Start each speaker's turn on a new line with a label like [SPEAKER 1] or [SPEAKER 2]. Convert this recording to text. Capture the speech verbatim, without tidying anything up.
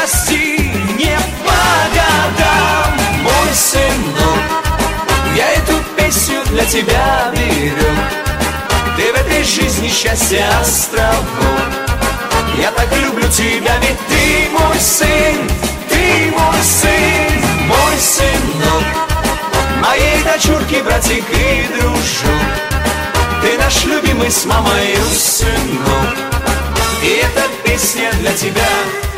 [SPEAKER 1] счастье не по годам, мой сынок. Я эту песню для тебя беру. Ты в этой жизни счастье островок. Я так люблю тебя, ведь ты мой сын, ты мой сын, мой сынок. Моей дочурки, братик и дружок. Ты наш любимый с мамой сынок. И эта песня для тебя.